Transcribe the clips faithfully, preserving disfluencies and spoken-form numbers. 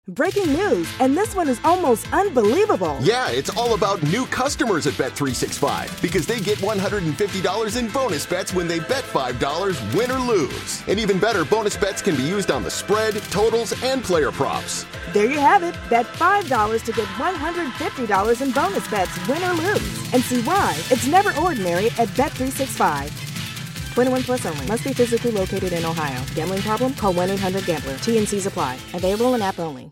Breaking news, and this one is almost unbelievable. Yeah, it's all about new customers at Bet three sixty-five because they get one hundred fifty dollars in bonus bets when they bet five dollars, win or lose. And even better, bonus bets can be used on the spread, totals, and player props. There you have it. Bet five dollars to get one hundred fifty dollars in bonus bets, win or lose. And see why it's never ordinary at Bet three sixty-five. twenty-one plus only. Must be physically located in Ohio. Gambling problem? Call one eight hundred gambler. T N Cs apply. Available in app only.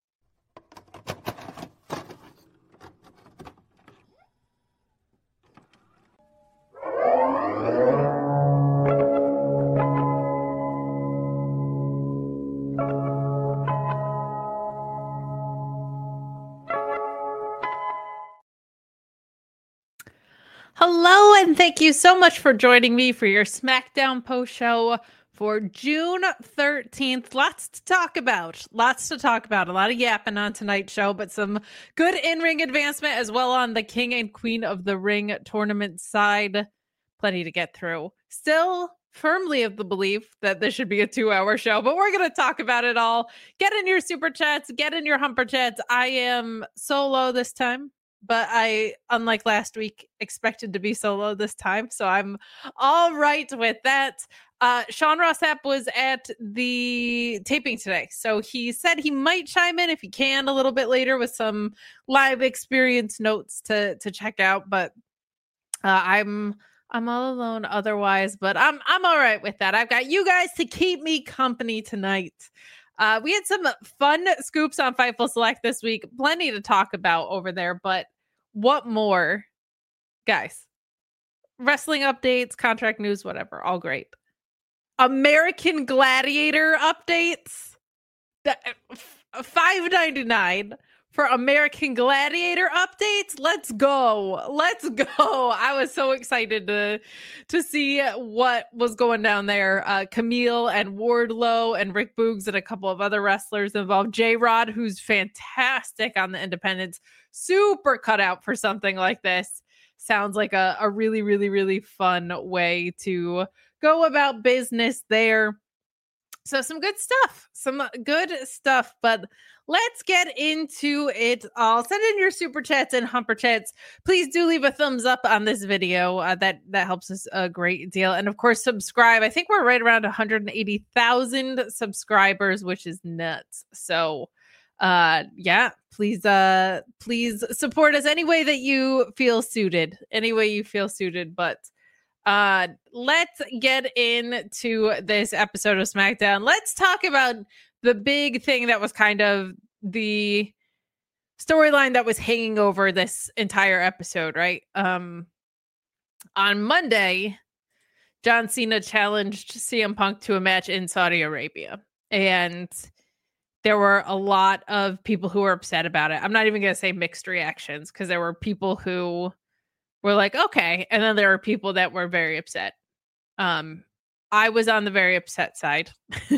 Hello, and thank you so much for joining me for your SmackDown post show for June thirteenth. Lots to talk about. Lots to talk about. A lot of yapping on tonight's show, but some good in-ring advancement as well on the King and Queen of the Ring tournament side. Plenty to get through. Still firmly of the belief that this should be a two-hour show, but we're going to talk about it all. Get in your super chats. Get in your humper chats. I am solo this time. But I, unlike last week, expected to be solo this time. So I'm all right with that. Uh, Sean Ross Sapp was at the taping today. So he said he might chime in if he can a little bit later with some live experience notes to, to check out. But uh, I'm I'm all alone otherwise. But I'm I'm all right with that. I've got you guys to keep me company tonight. Uh, we had some fun scoops on Fightful Select this week. Plenty to talk about over there. But what more? Guys, wrestling updates, contract news, whatever. All great. American Gladiator updates. five ninety-nine for American Gladiator updates. Let's go. Let's go. I was so excited to, to see what was going down there. Uh, Camille and Wardlow and Rick Boogs and a couple of other wrestlers involved. J-Rod, who's fantastic on the independents. Super cut out for something like this. Sounds like a, a really, really, really fun way to go about business there. So some good stuff, some good stuff, but let's get into it all. Send in your super chats and humper chats. Please do leave a thumbs up on this video. Uh, that, that helps us a great deal. And of course, subscribe. I think we're right around one hundred eighty thousand subscribers, which is nuts. So uh, yeah, please, uh, please support us any way that you feel suited, any way you feel suited, but Uh, let's get into this episode of SmackDown. Let's talk about the big thing that was kind of the storyline that was hanging over this entire episode, right? Um, on Monday, John Cena challenged C M Punk to a match in Saudi Arabia. And there were a lot of people who were upset about it. I'm not even going to say mixed reactions because there were people who we're like, okay. And then there are people that were very upset. Um, I was on the very upset side.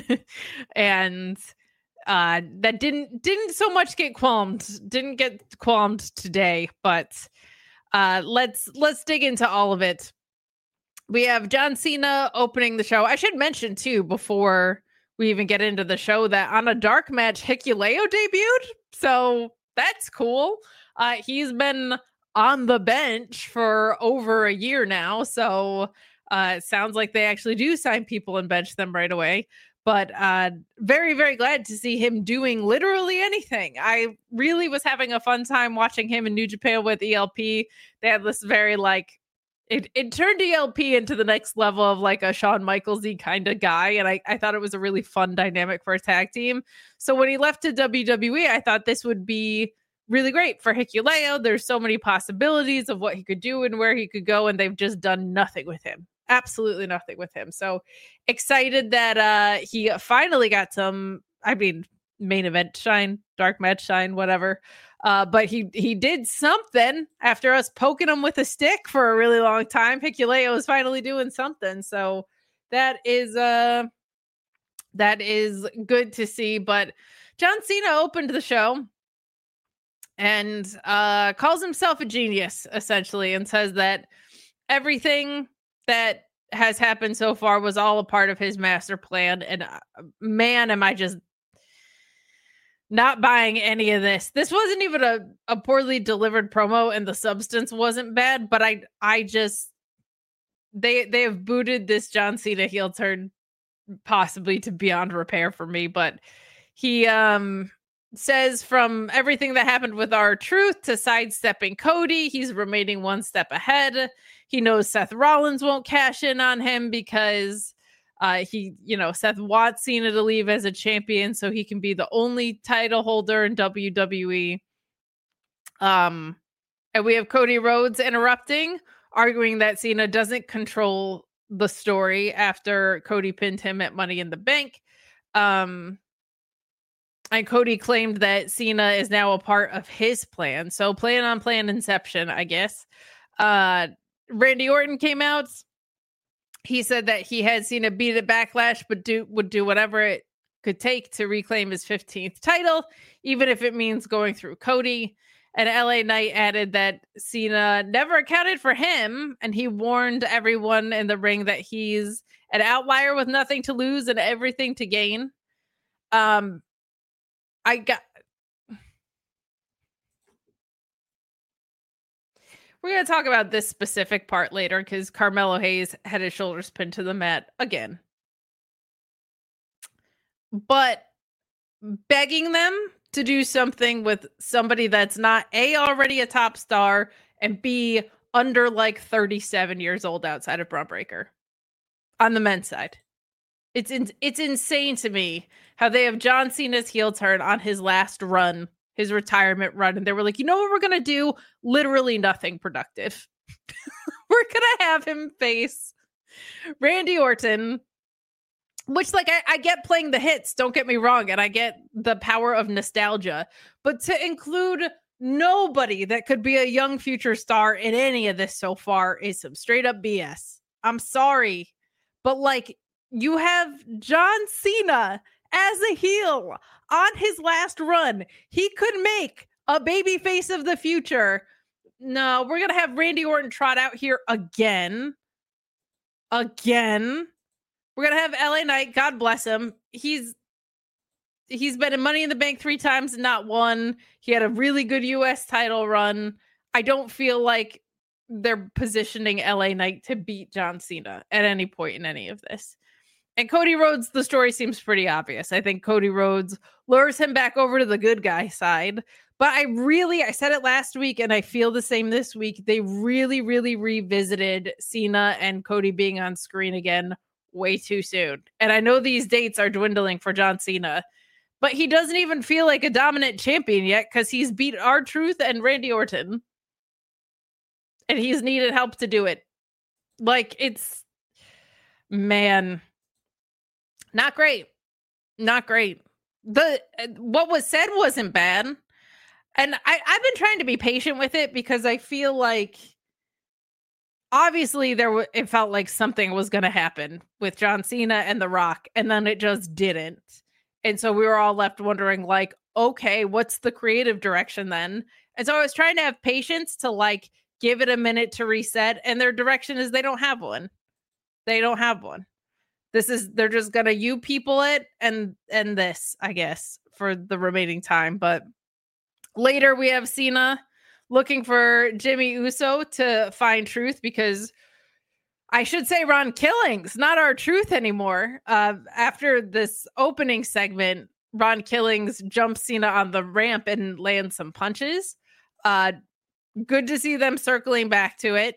and uh, that didn't didn't so much get qualmed. Didn't get qualmed today. But uh, let's let's dig into all of it. We have John Cena opening the show. I should mention, too, before we even get into the show, that on a dark match, Hikuleo debuted. So that's cool. Uh, he's been on the bench for over a year now. So uh, it sounds like they actually do sign people and bench them right away. But uh, very, very glad to see him doing literally anything. I really was having a fun time watching him in New Japan with E L P. They had this very like, it, it turned E L P into the next level of like a Shawn Michaels-y kind of guy. And I, I thought it was a really fun dynamic for a tag team. So when he left to W W E, I thought this would be really great for Hikuleo. There's so many possibilities of what he could do and where he could go, and they've just done nothing with him. Absolutely nothing with him. So excited that uh, he finally got some, I mean, main event shine, dark match shine, whatever. Uh, but he he did something after us poking him with a stick for a really long time. Hikuleo is finally doing something. So that is uh, that is good to see. But John Cena opened the show and uh, calls himself a genius, essentially, and says that everything that has happened so far was all a part of his master plan. And uh, man, am I just... Not buying any of this. This wasn't even a, a poorly delivered promo, and the substance wasn't bad, but I I just they they have booted this John Cena heel turn possibly to beyond repair for me. But he um says from everything that happened with R-Truth to sidestepping Cody, he's remaining one step ahead. He knows Seth Rollins won't cash in on him because Uh, he, you know, Seth wants Cena to leave as a champion so he can be the only title holder in W W E. Um, and we have Cody Rhodes interrupting, arguing that Cena doesn't control the story after Cody pinned him at Money in the Bank. Um, and Cody claimed that Cena is now a part of his plan. So plan on plan inception, I guess. Uh, Randy Orton came out. He said that he had Cena beat at Backlash, but do would do whatever it could take to reclaim his fifteenth title, even if it means going through Cody. And L A Knight added that Cena never accounted for him, and he warned everyone in the ring that he's an outlier with nothing to lose and everything to gain. Um, I got. We're going to talk about this specific part later because Carmelo Hayes had his shoulders pinned to the mat again. But begging them to do something with somebody that's not A, already a top star, and B, under like thirty-seven years old outside of Braun Breaker on the men's side. It's in, it's insane to me how they have John Cena's heel turn on his last run, his retirement run, and they were like, you know what we're gonna do? Literally nothing productive. We're gonna have him face Randy Orton, which, like, I, I get playing the hits, don't get me wrong, and I get the power of nostalgia, but to include nobody that could be a young future star in any of this so far is some straight up B S. I'm sorry, but like, you have John Cena as a heel on his last run. He could make a baby face of the future. No, we're going to have Randy Orton trot out here again. Again. We're going to have L A Knight, God bless him. He's he's been in Money in the Bank three times and not one. He had a really good U S title run. I don't feel like they're positioning L A Knight to beat John Cena at any point in any of this. And Cody Rhodes, the story seems pretty obvious. I think Cody Rhodes lures him back over to the good guy side. But I really, I said it last week, and I feel the same this week. They really, really revisited Cena and Cody being on screen again way too soon. And I know these dates are dwindling for John Cena, but he doesn't even feel like a dominant champion yet because he's beat R-Truth and Randy Orton. And he's needed help to do it. Like, it's, man... Not great. Not great. The what was said wasn't bad. And I, I've been trying to be patient with it because I feel like obviously there w- it felt like something was going to happen with John Cena and The Rock, and then it just didn't. And so we were all left wondering, like, okay, what's the creative direction then? And so I was trying to have patience to like give it a minute to reset, and their direction is they don't have one. They don't have one. This is, they're just gonna you people it and and this, I guess, for the remaining time. But later we have Cena looking for Jimmy Uso to find truth, because I should say Ron Killings, not R-Truth anymore. Uh, after this opening segment, Ron Killings jumps Cena on the ramp and lands some punches. Uh, good to see them circling back to it.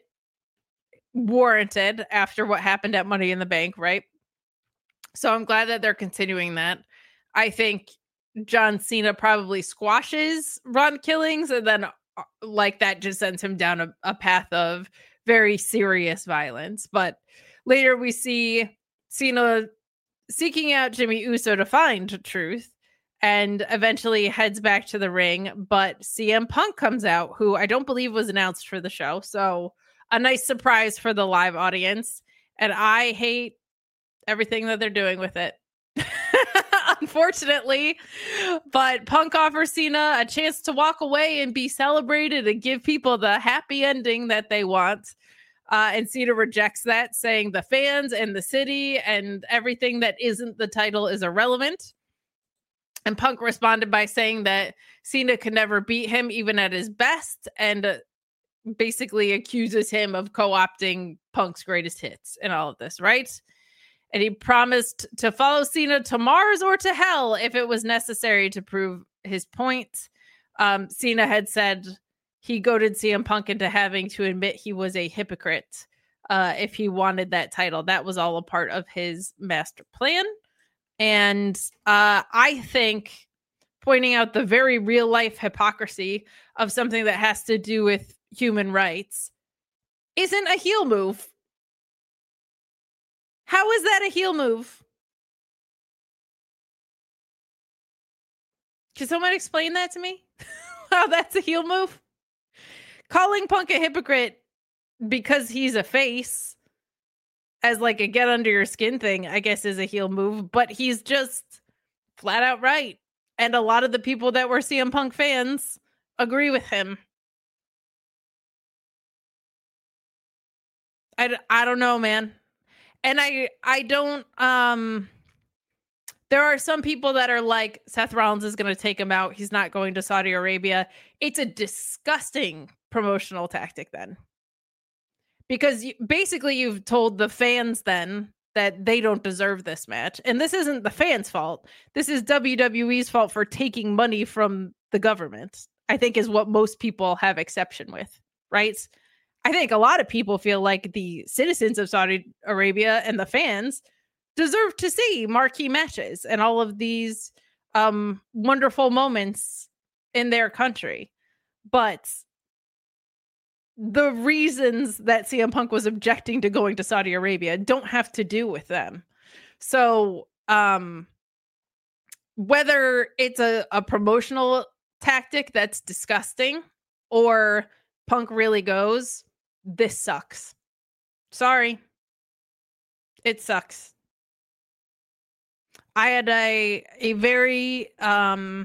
Warranted after what happened at Money in the Bank, right? So I'm glad that they're continuing that. I think John Cena probably squashes Ron Killings, and then uh, like that just sends him down a, a path of very serious violence. But later we see Cena seeking out Jimmy Uso to find truth, and eventually heads back to the ring. But C M Punk comes out, who I don't believe was announced for the show. So a nice surprise for the live audience. And I hate everything that they're doing with it, unfortunately. But Punk offers Cena a chance to walk away and be celebrated and give people the happy ending that they want. Uh, and Cena rejects that, saying the fans and the city and everything that isn't the title is irrelevant. And Punk responded by saying that Cena could never beat him even at his best, and uh, basically accuses him of co-opting Punk's greatest hits and all of this, right? And he promised to follow Cena to Mars or to hell if it was necessary to prove his point. Um, Cena had said he goaded C M Punk into having to admit he was a hypocrite uh, if he wanted that title. That was all a part of his master plan. And uh, I think pointing out the very real life hypocrisy of something that has to do with human rights isn't a heel move. How is that a heel move? Can someone explain that to me? How that's a heel move? Calling Punk a hypocrite because he's a face as like a get under your skin thing, I guess, is a heel move, but he's just flat out right. And a lot of the people that were C M Punk fans agree with him. I, I don't know, man. And I I don't um there are some people that are like, Seth Rollins is going to take him out. He's not going to Saudi Arabia. It's a disgusting promotional tactic then. Because you, basically you've told the fans then that they don't deserve this match. And this isn't the fans' fault. This is W W E's fault for taking money from the government, I think is what most people have exception with, right? I think a lot of people feel like the citizens of Saudi Arabia and the fans deserve to see marquee matches and all of these um, wonderful moments in their country. But the reasons that C M Punk was objecting to going to Saudi Arabia don't have to do with them. So um, whether it's a, a promotional tactic that's disgusting or Punk really goes, this sucks. Sorry. It sucks. I had a a very um,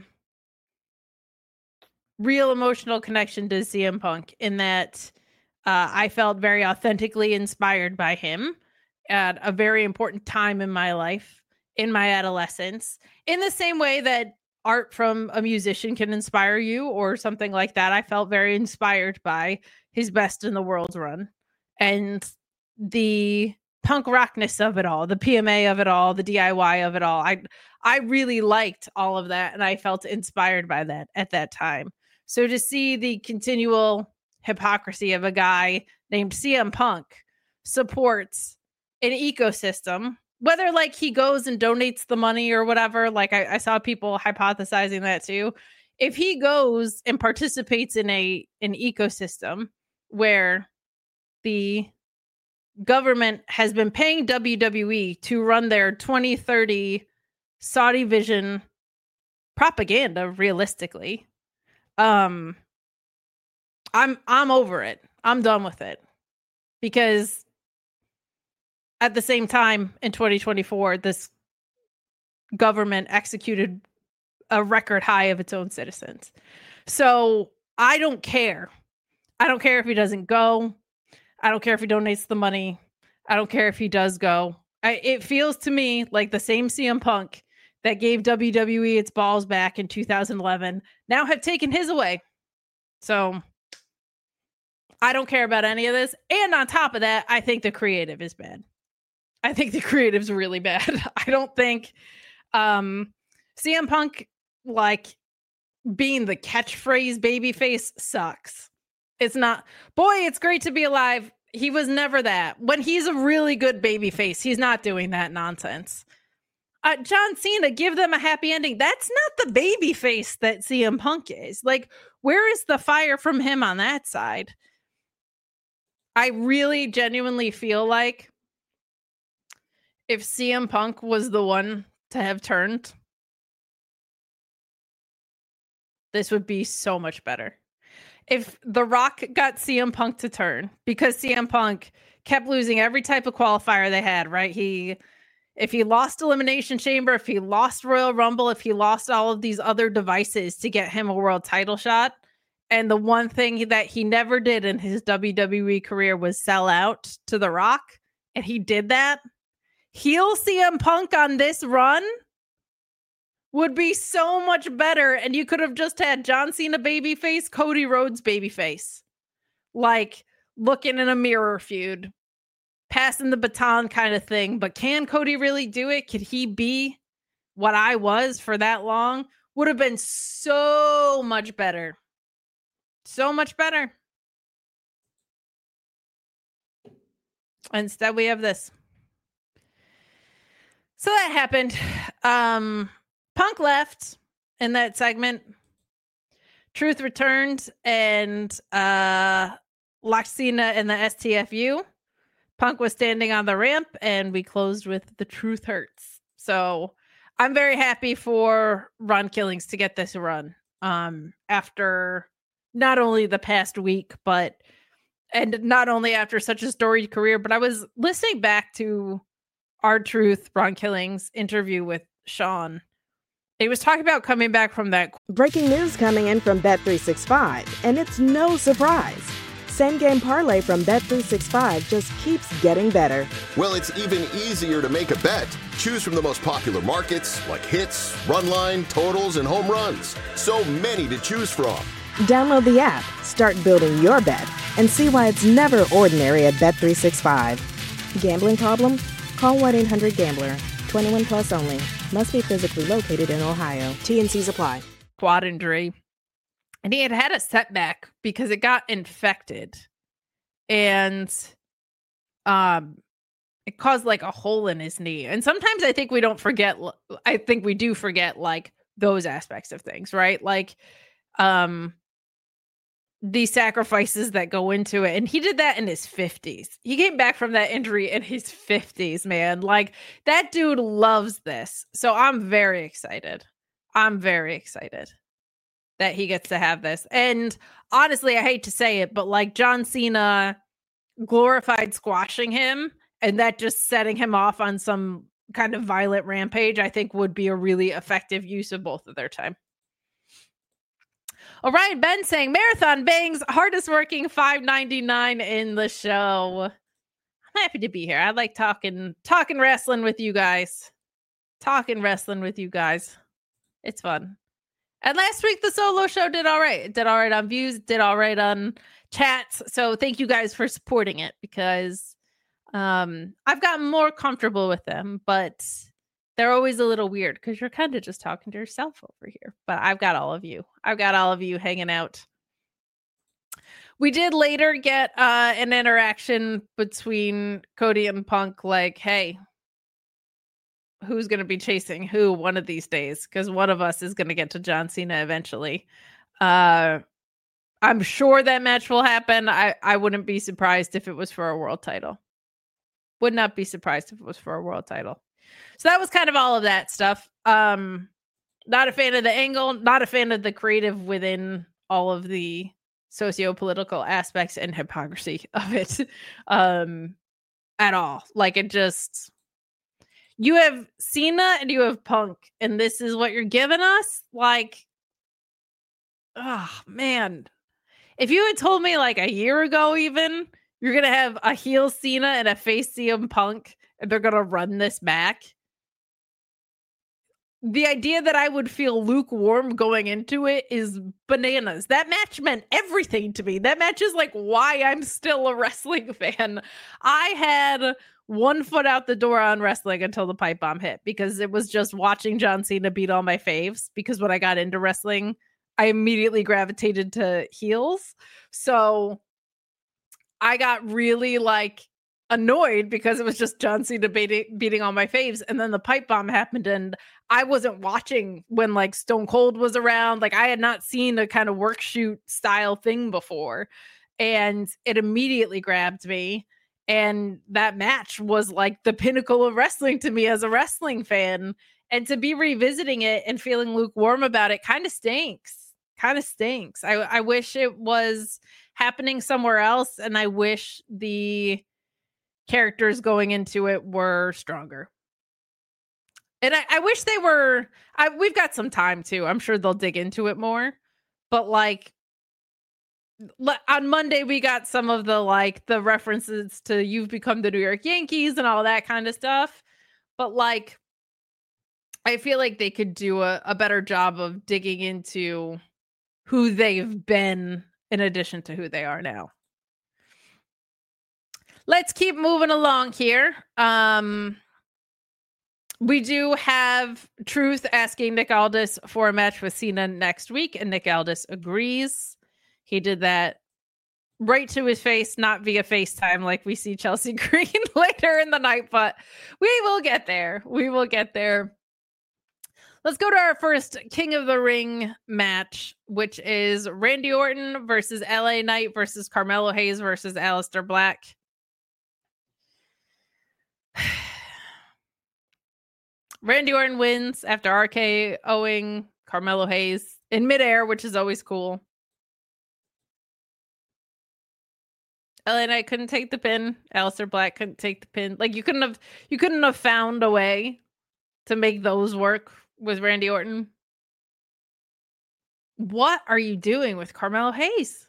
real emotional connection to C M Punk in that uh, I felt very authentically inspired by him at a very important time in my life, in my adolescence, in the same way that art from a musician can inspire you or something like that. I felt very inspired by his Best in the World run and the punk rockness of it all, the P M A of it all, the D I Y of it all. I I really liked all of that, and I felt inspired by that at that time. So to see the continual hypocrisy of a guy named C M Punk supports an ecosystem, whether like he goes and donates the money or whatever, like I, I saw people hypothesizing that too. If he goes and participates in a an ecosystem where the government has been paying W W E to run their twenty thirty Saudi Vision propaganda realistically, um I'm I'm over it. I'm done with it. Because at the same time in twenty twenty-four, this government executed a record high of its own citizens. So I don't care. I don't care if he doesn't go. I don't care if he donates the money. I don't care if he does go. I, it feels to me like the same C M Punk that gave W W E its balls back in two thousand eleven now have taken his away. So I don't care about any of this. And on top of that, I think the creative is bad. I think the creative's really bad. I don't think um, C M Punk, like, being the catchphrase babyface sucks. It's not, boy, it's great to be alive. He was never that. When he's a really good babyface, he's not doing that nonsense. Uh, John Cena, give them a happy ending. That's not the babyface that C M Punk is. Like, where is the fire from him on that side? I really genuinely feel like if C M Punk was the one to have turned, this would be so much better. If The Rock got C M Punk to turn, because C M Punk kept losing every type of qualifier they had, right? He, if he lost Elimination Chamber, if he lost Royal Rumble, if he lost all of these other devices to get him a world title shot, and the one thing that he never did in his W W E career was sell out to The Rock, and he did that, heel C M Punk on this run would be so much better. And you could have just had John Cena babyface, Cody Rhodes babyface. Like looking in a mirror feud, passing the baton kind of thing. But can Cody really do it? Could he be what I was for that long? Would have been so much better. So much better. Instead, we have this. So that happened. Um, Punk left in that segment. Truth returned, and uh, locked Cena in the S T F U. Punk was standing on the ramp, and we closed with The Truth Hurts. So I'm very happy for Ron Killings to get this run um, after not only the past week, but and not only after such a storied career, but I was listening back to R-Truth, Ron Killings interview with Sean. He was talking about coming back from that. Breaking news coming in from Bet three sixty-five, and it's no surprise. Same game parlay from Bet three sixty-five just keeps getting better. Well, it's even easier to make a bet. Choose from the most popular markets like hits, run line, totals, and home runs. So many to choose from. Download the app, start building your bet, and see why it's never ordinary at Bet three sixty-five. Gambling problem? Call one eight hundred gambler. twenty-one plus only. Must be physically located in Ohio. T and C's apply. Quad injury. And he had had a setback because it got infected. And um, it caused like a hole in his knee. And sometimes I think we don't forget, I think we do forget like those aspects of things, right? Like um, the sacrifices that go into it. And he did that in his fifties. He came back from that injury in his fifties, man. Like that dude loves this. So I'm very excited. I'm very excited that he gets to have this. And honestly, I hate to say it, but like John Cena glorified squashing him and that just setting him off on some kind of violent rampage, I think would be a really effective use of both of their time. Orion Ben saying Marathon Bangs, hardest working five ninety-nine in the show. I'm happy to be here. I like talking, talking wrestling with you guys. Talking wrestling with you guys. It's fun. And last week, the solo show did all right. It did all right on views, did all right on chats. So thank you guys for supporting it because um, I've gotten more comfortable with them, but they're always a little weird because you're kind of just talking to yourself over here. But I've got all of you. I've got all of you hanging out. We did later get uh, an interaction between Cody and Punk like, hey, who's going to be chasing who one of these days? Because one of us is going to get to John Cena eventually. Uh, I'm sure that match will happen. I, I wouldn't be surprised if it was for a world title. Would not be surprised if it was for a world title. So that was kind of all of that stuff. Um, not a fan of the angle, not a fan of the creative within all of the socio-political aspects and hypocrisy of it um, at all. Like it just... You have Cena and you have Punk, and this is what you're giving us? Like, oh, man. If you had told me like a year ago even, you're going to have a heel Cena and a face C M Punk, and they're going to run this back. The idea that I would feel lukewarm going into it is bananas. That match meant everything to me. That match is like why I'm still a wrestling fan. I had one foot out the door on wrestling until the pipe bomb hit because it was just watching John Cena beat all my faves. Because when I got into wrestling, I immediately gravitated to heels. So I got really like annoyed because it was just John Cena beating, beating all my faves. And then the pipe bomb happened and I wasn't watching when like Stone Cold was around. Like I had not seen a kind of work shoot style thing before. And it immediately grabbed me. And that match was like the pinnacle of wrestling to me as a wrestling fan. And to be revisiting it and feeling lukewarm about it kind of stinks. Kind of stinks. I, I wish it was happening somewhere else. And I wish the characters going into it were stronger. And I, I wish they were, I, we've got some time too. I'm sure they'll dig into it more. But like, on Monday, we got some of the like the references to You've Become the New York Yankees and all that kind of stuff. But like I feel like they could do a, a better job of digging into who they've been in addition to who they are now. Let's keep moving along here. Um, we do have Truth asking Nick Aldis for a match with Cena next week, and Nick Aldis agrees. He did that right to his face, not via FaceTime like we see Chelsea Green later in the night, but we will get there. We will get there. Let's go to our first King of the Ring match, which is Randy Orton versus L A Knight versus Carmelo Hayes versus Aleister Black. Randy Orton wins after RKOing Carmelo Hayes in midair, which is always cool. L A Knight couldn't take the pin. Aleister Black couldn't take the pin. Like you couldn't have, you couldn't have found a way to make those work with Randy Orton. What are you doing with Carmelo Hayes?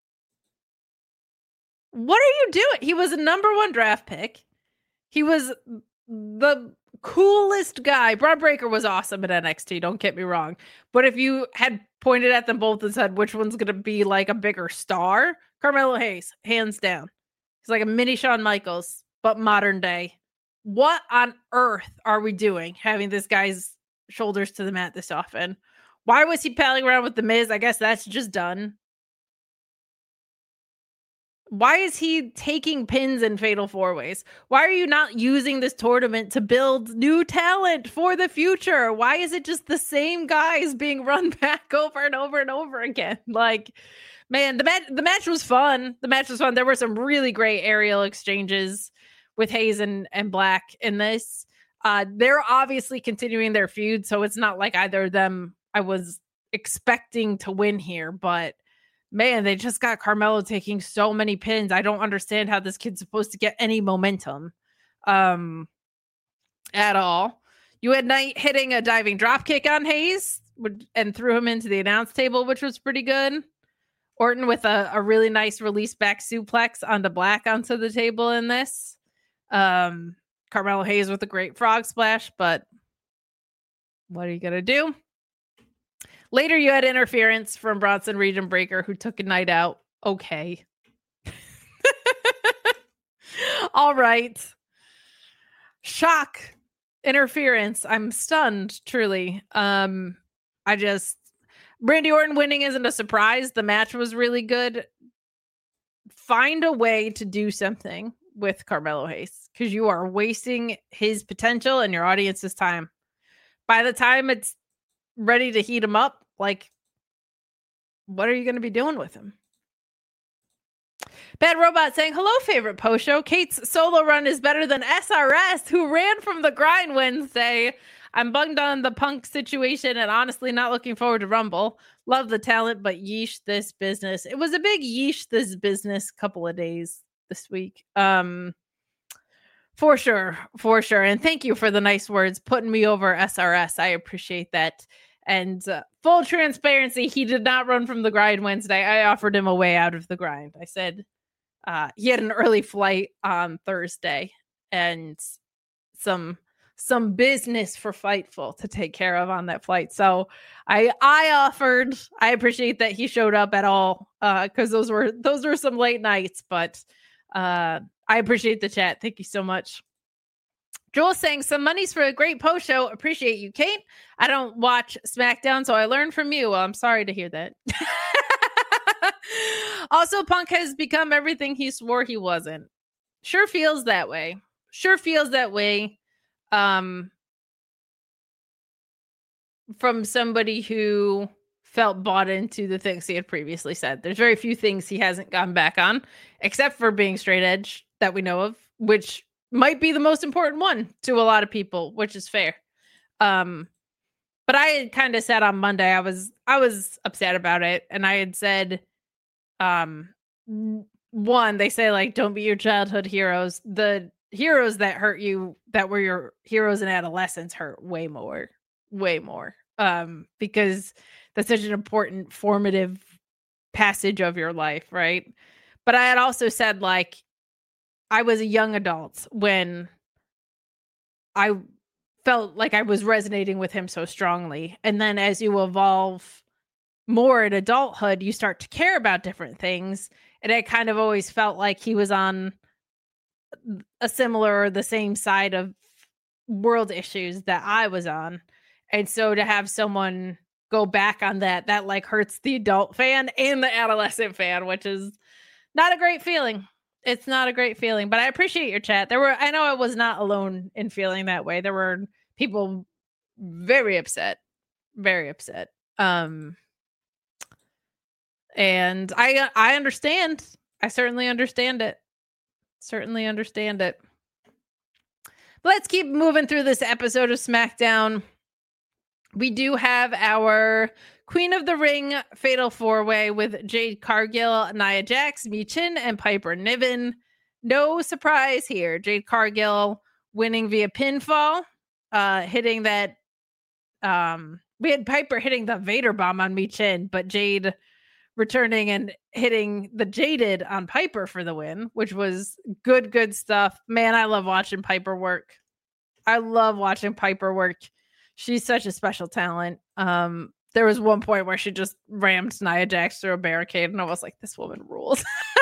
What are you doing? He was a number one draft pick. He was the coolest guy. Braun Breaker was awesome at N X T, don't get me wrong. But if you had pointed at them both and said which one's going to be like a bigger star, Carmelo Hayes, hands down. He's like a mini Shawn Michaels, but modern day. What on earth are we doing having this guy's shoulders to the mat this often? Why was he palling around with The Miz? I guess that's just done. Why is he taking pins in fatal four ways? Why are you not using this tournament to build new talent for the future? Why is it just the same guys being run back over and over and over again? Like, man, the match the match was fun. The match was fun. There were some really great aerial exchanges with Hayes and, and Black in this. Uh, they're obviously continuing their feud, so it's not like either of them I was expecting to win here, but man, they just got Carmelo taking so many pins. I don't understand how this kid's supposed to get any momentum um, at all. You had Knight hitting a diving dropkick on Hayes and threw him into the announce table, which was pretty good. Orton with a, a really nice release back suplex onto Black onto the table in this. Um, Carmelo Hayes with a great frog splash, but what are you going to do? Later, you had interference from Bronson Reed and Breaker, who took a night out. Okay. All right. Shock. Interference. I'm stunned, truly. Um, I just... Randy Orton winning isn't a surprise. The match was really good. Find a way to do something with Carmelo Hayes, because you are wasting his potential and your audience's time. By the time it's ready to heat him up, like, what are you going to be doing with him? Bad Robot saying, hello, favorite post show. Kate's solo run is better than S R S, who ran from the grind Wednesday. I'm bummed on the Punk situation and honestly not looking forward to Rumble. Love the talent, but yeesh this business. It was a big yeesh this business couple of days this week. Um, for sure, for sure. And thank you for the nice words, putting me over S R S. I appreciate that. And uh, full transparency, he did not run from the grind Wednesday. I offered him a way out of the grind. I said uh, he had an early flight on Thursday and some some business for Fightful to take care of on that flight. So I I offered. I appreciate that he showed up at all, because uh, those were those were some late nights. But uh, I appreciate the chat. Thank you so much. Joel saying, some money's for a great post show. Appreciate you, Kate. I don't watch SmackDown, so I learned from you. Well, I'm sorry to hear that. Also, Punk has become everything he swore he wasn't. Sure feels that way. Sure feels that way. Um, from somebody who felt bought into the things he had previously said. There's very few things he hasn't gone back on, except for being straight edge that we know of, which might be the most important one to a lot of people, which is fair. Um, but I had kind of said on Monday, I was, I was upset about it. And I had said, um, one, they say like, don't be your childhood heroes. The heroes that hurt you, that were your heroes in adolescence, hurt way more, way more. Um, because that's such an important formative passage of your life. Right. But I had also said like, I was a young adult when I felt like I was resonating with him so strongly. And then as you evolve more in adulthood, you start to care about different things. And I kind of always felt like he was on a similar or the same side of world issues that I was on. And so to have someone go back on that, that like hurts the adult fan and the adolescent fan, which is not a great feeling. It's not a great feeling, but I appreciate your chat. There were, I know I was not alone in feeling that way. There were people very upset, very upset. Um, and I, I understand. I certainly understand it. Certainly understand it. But let's keep moving through this episode of SmackDown. We do have our Queen of the Ring Fatal Four-Way with Jade Cargill, Nia Jax, Michin, and Piper Niven. No surprise here. Jade Cargill winning via pinfall, uh, hitting that. Um, we had Piper hitting the Vader bomb on Michin, but Jade returning and hitting the Jaded on Piper for the win, which was good, good stuff. Man, I love watching Piper work. I love watching Piper work. She's such a special talent. Um, there was one point where she just rammed Nia Jax through a barricade, and I was like, this woman rules.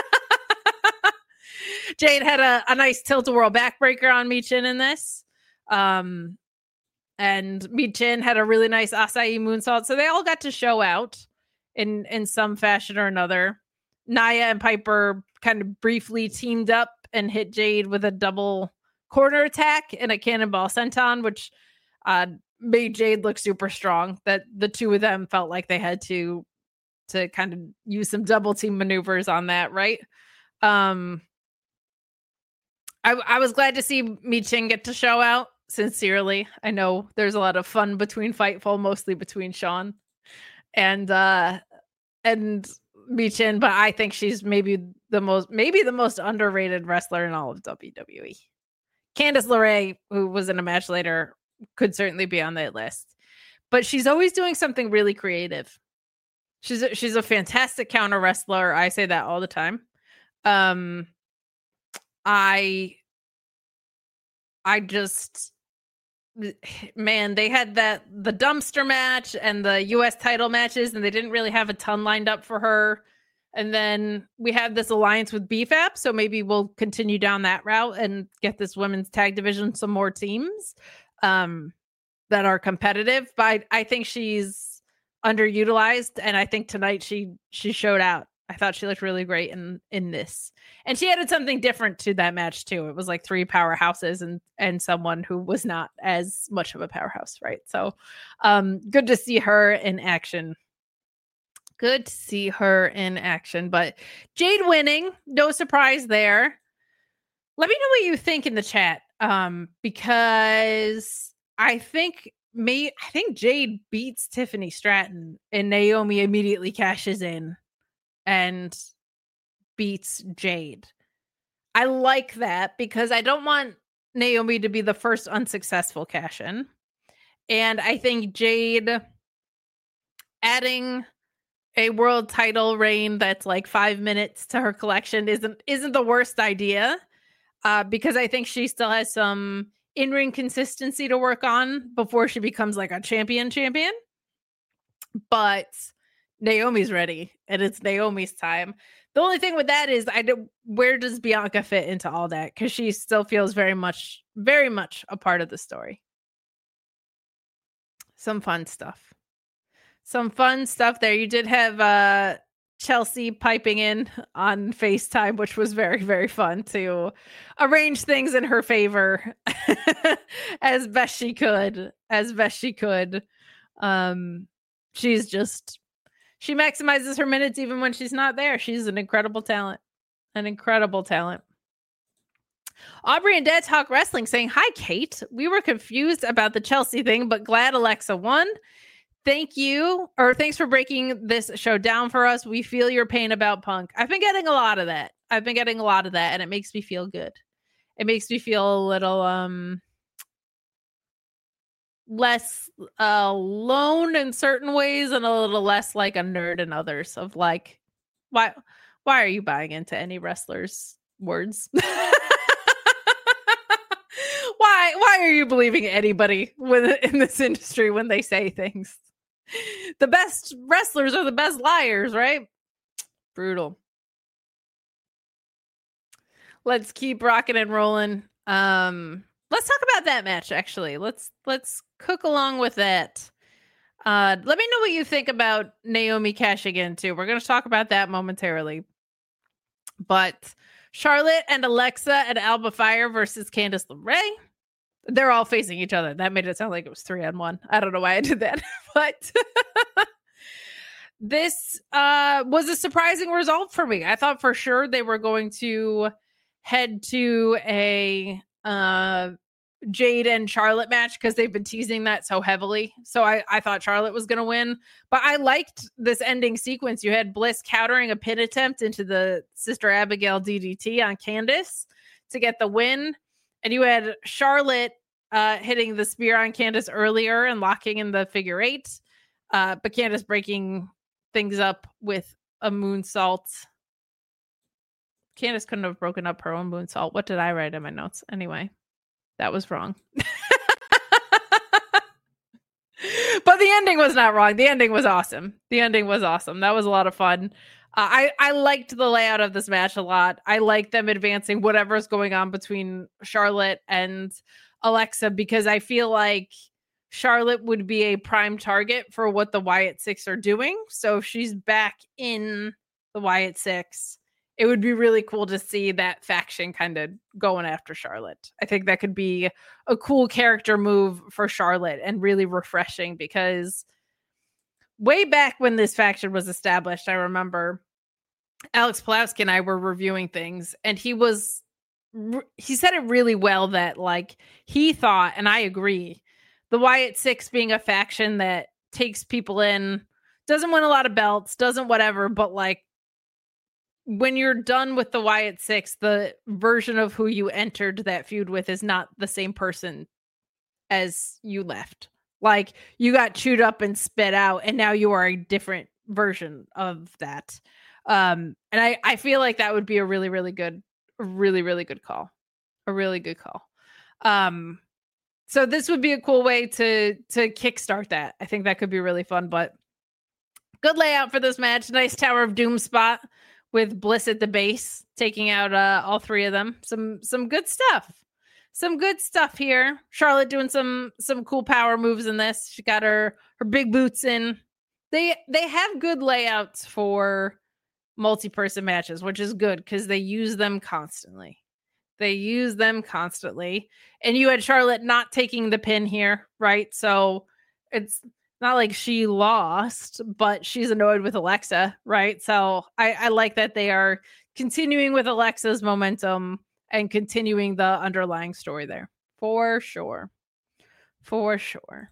Jade had a, a nice tilt-a-whirl backbreaker on Michin in this. Um, and Michin had a really nice acai moonsault. So they all got to show out in, in some fashion or another. Nia and Piper kind of briefly teamed up and hit Jade with a double corner attack and a cannonball senton, which uh, made Jade look super strong. That the two of them felt like they had to to kind of use some double team maneuvers on that, right? Um, I, I was glad to see Michin get to show out. Sincerely, I know there's a lot of fun between Fightful, mostly between Sean and uh, and Michin, but I think she's maybe the most maybe the most underrated wrestler in all of W W E. Candice LeRae, who was in a match later, could certainly be on that list, but she's always doing something really creative. She's a, she's a fantastic counter wrestler. I say that all the time. Um, I, I just, man, they had that the dumpster match and the U S title matches, and they didn't really have a ton lined up for her. And then we have this alliance with B F A P, so maybe we'll continue down that route and get this women's tag division some more teams um, that are competitive. But I, I think she's underutilized, and I think tonight she she showed out. I thought she looked really great in in this, and she added something different to that match too. It was like three powerhouses and and someone who was not as much of a powerhouse, right? So, um, good to see her in action. Good to see her in action, but Jade winning, no surprise there. Let me know what you think in the chat, um, because I think me, I think Jade beats Tiffany Stratton, and Naomi immediately cashes in and beats Jade. I like that because I don't want Naomi to be the first unsuccessful cash in, and I think Jade adding a world title reign that's like five minutes to her collection isn't isn't the worst idea, uh, because I think she still has some in-ring consistency to work on before she becomes like a champion champion. But Naomi's ready, and it's Naomi's time. The only thing with that is, I do, where does Bianca fit into all that? Because she still feels very much, very much a part of the story. Some fun stuff. Some fun stuff there. You did have uh, Chelsea piping in on FaceTime, which was very, very fun to arrange things in her favor as best she could, as best she could. Um, she's just, she maximizes her minutes even when she's not there. She's an incredible talent, an incredible talent. Aubrey and Dad Talk Wrestling saying, hi, Kate. We were confused about the Chelsea thing, but glad Alexa won. Thank you, or thanks for breaking this show down for us. We feel your pain about Punk. I've been getting a lot of that. I've been getting a lot of that, and it makes me feel good. It makes me feel a little um less uh, alone in certain ways, and a little less like a nerd in others. Of like, why, why are you buying into any wrestlers' words? Why, why why are you believing anybody when in this industry when they say things? The best wrestlers are the best liars, right? Brutal. Let's keep rocking and rolling. Um, let's talk about that match, actually. Let's let's cook along with that. Uh, let me know what you think about Naomi cashing in, too. We're going to talk about that momentarily. But Charlotte and Alexa and Alba Fire versus Candice LeRae. They're all facing each other. That made it sound like it was three on one. I don't know why I did that. But this uh, was a surprising result for me. I thought for sure they were going to head to a uh, Jade and Charlotte match because they've been teasing that so heavily. So I, I thought Charlotte was going to win. But I liked this ending sequence. You had Bliss countering a pin attempt into the Sister Abigail D D T on Candice to get the win. And you had Charlotte uh, hitting the spear on Candice earlier and locking in the figure eight. Uh, but Candice breaking things up with a moonsault. Candice couldn't have broken up her own moonsault. What did I write in my notes? Anyway, that was wrong. But the ending was not wrong. The ending was awesome. The ending was awesome. That was a lot of fun. Uh, I, I liked the layout of this match a lot. I liked them advancing whatever's going on between Charlotte and Alexa because I feel like Charlotte would be a prime target for what the Wyatt Six are doing. So if she's back in the Wyatt Six, it would be really cool to see that faction kind of going after Charlotte. I think that could be a cool character move for Charlotte and really refreshing because way back when this faction was established, I remember Alex Pulaski and I were reviewing things and he was, he said it really well that like he thought, and I agree, the Wyatt Six being a faction that takes people in, doesn't win a lot of belts, doesn't whatever, but like when you're done with the Wyatt Six, the version of who you entered that feud with is not the same person as you left. Like you got chewed up and spit out and now you are a different version of that. Um, and I, I feel like that would be a really, really good, really, really good call. A really good call. Um, so this would be a cool way to, to kickstart that. I think that could be really fun, but good layout for this match. Nice Tower of Doom spot with Bliss at the base, taking out uh, all three of them. Some some good stuff. Some good stuff here. Charlotte doing some some cool power moves in this. She got her her big boots in. They they have good layouts for multi-person matches, which is good because they use them constantly. They use them constantly. And you had Charlotte not taking the pin here, right? So it's not like she lost, but she's annoyed with Alexa, right? So I, I like that they are continuing with Alexa's momentum and continuing the underlying story there. For sure. For sure.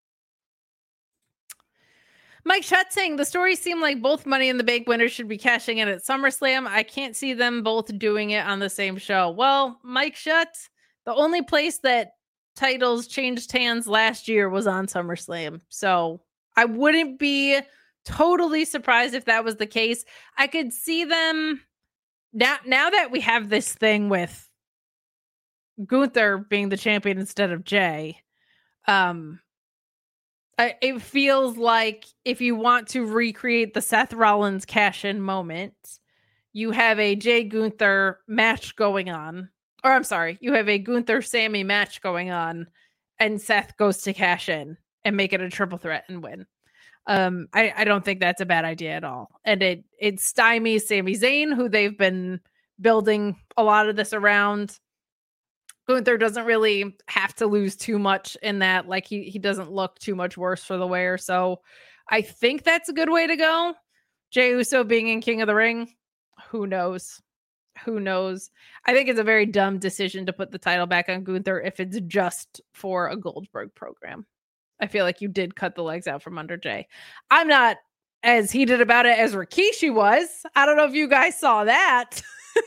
Mike Shutt saying the stories seem like both Money in the Bank winners should be cashing in at SummerSlam. I can't see them both doing it on the same show. Well, Mike Shutt, the only place that titles changed hands last year was on SummerSlam. So I wouldn't be totally surprised if that was the case. I could see them now, now that we have this thing with Gunther being the champion instead of Jay. Um, I, it feels like if you want to recreate the Seth Rollins cash-in moment, you have a Jay Gunther match going on. Or I'm sorry, you have a Gunther Sammy match going on, and Seth goes to cash in and make it a triple threat and win. Um, I, I don't think that's a bad idea at all. And it it stymies Sami Zayn, who they've been building a lot of this around. Gunther doesn't really have to lose too much in that. Like he he doesn't look too much worse for the wear. So I think that's a good way to go. Jey Uso being in King of the Ring, who knows? Who knows? I think it's a very dumb decision to put the title back on Gunther if it's just for a Goldberg program. I feel like you did cut the legs out from under Jay. I'm not as heated about it as Rikishi was. I don't know if you guys saw that.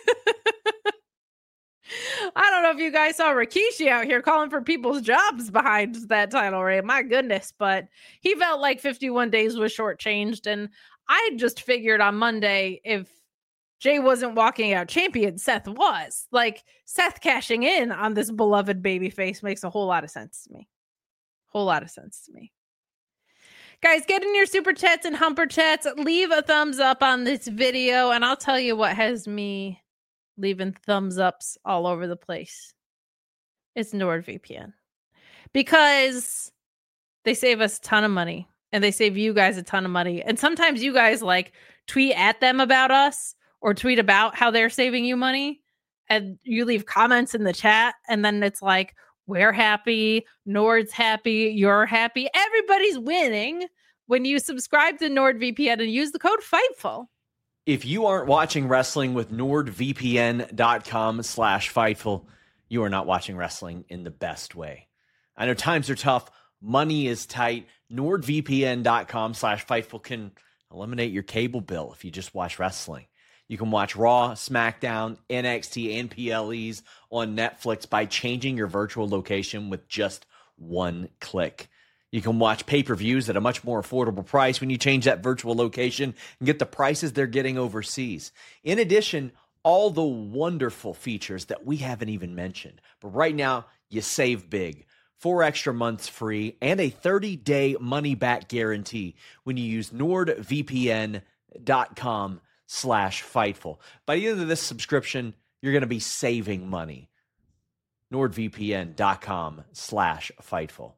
I don't know if you guys saw Rikishi out here calling for people's jobs behind that title reign. My goodness. But he felt like fifty-one days was shortchanged. And I just figured on Monday, if Jay wasn't walking out champion. Seth was. Like, Seth cashing in on this beloved babyface makes a whole lot of sense to me. Whole lot of sense to me. Guys, get in your super chats and humper chats. Leave a thumbs up on this video, and I'll tell you what has me leaving thumbs ups all over the place. It's NordVPN. Because they save us a ton of money, and they save you guys a ton of money. And sometimes you guys like tweet at them about us or tweet about how they're saving you money, and you leave comments in the chat, and then it's like, we're happy, Nord's happy, you're happy. Everybody's winning when you subscribe to NordVPN and use the code FIGHTFUL. If you aren't watching wrestling with NordVPN.com slash Fightful, you are not watching wrestling in the best way. I know times are tough. Money is tight. NordVPN.com slash Fightful can eliminate your cable bill if you just watch wrestling. You can watch Raw, SmackDown, N X T, and P L Es on Netflix by changing your virtual location with just one click. You can watch pay-per-views at a much more affordable price when you change that virtual location and get the prices they're getting overseas. In addition, all the wonderful features that we haven't even mentioned. But right now, you save big. Four extra months free and a thirty-day money-back guarantee when you use NordVPN.com slash Fightful. By the end of this subscription, you're going to be saving money. NordVPN.com slash Fightful.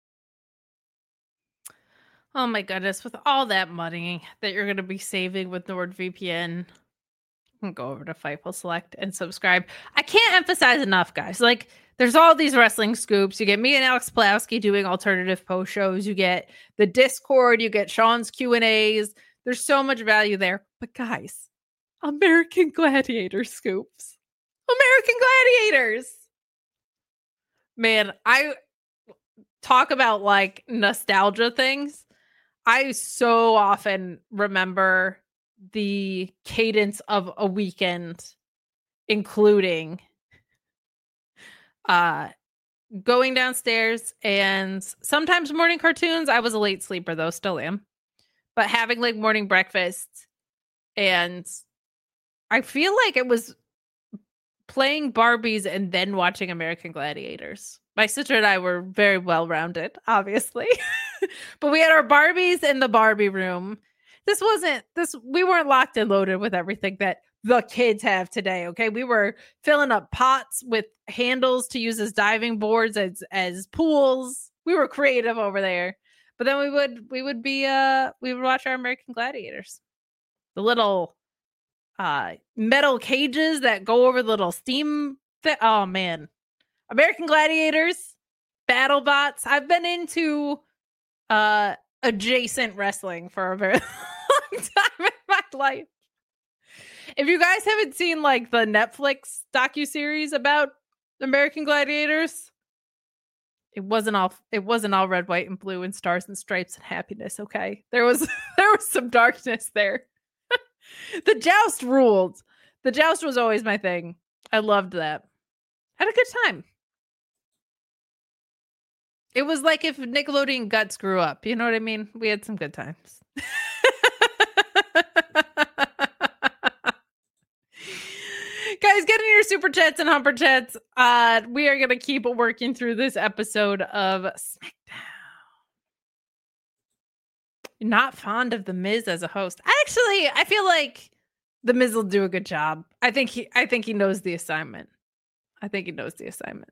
Oh my goodness, with all that money that you're going to be saving with NordVPN, you can go over to Fightful Select and subscribe. I can't emphasize enough, guys. Like, there's all these wrestling scoops. You get me and Alex Pulaski doing alternative post shows. You get the Discord. You get Sean's Q and A's. There's so much value there. But guys, American Gladiator scoops. American Gladiators. Man, I talk about like nostalgia things. I so often remember the cadence of a weekend, including uh, going downstairs and sometimes morning cartoons. I was a late sleeper though, still am. But having like morning breakfast, and I feel like it was playing Barbies and then watching American Gladiators. My sister and I were very well-rounded, obviously. But we had our Barbies in the Barbie room. This wasn't, this, we weren't locked and loaded with everything that the kids have today, okay? We were filling up pots with handles to use as diving boards, as, as pools. We were creative over there. But then we would we would be uh we would watch our American Gladiators. The little uh metal cages that go over the little steam thi- oh man. American Gladiators, BattleBots. I've been into uh adjacent wrestling for a very long time in my life. If you guys haven't seen like the Netflix docuseries about American Gladiators, It wasn't all it wasn't all red, white, and blue and stars and stripes and happiness, okay? There was there was some darkness there. The joust ruled. The joust was always my thing. I loved that. Had a good time. It was like if Nickelodeon Guts grew up. You know what I mean? We had some good times. Guys, get in your super chats and humper chats. Uh, we are going to keep working through this episode of SmackDown. You're not fond of The Miz as a host. Actually, I feel like The Miz will do a good job. I think he, I think he knows the assignment. I think he knows the assignment.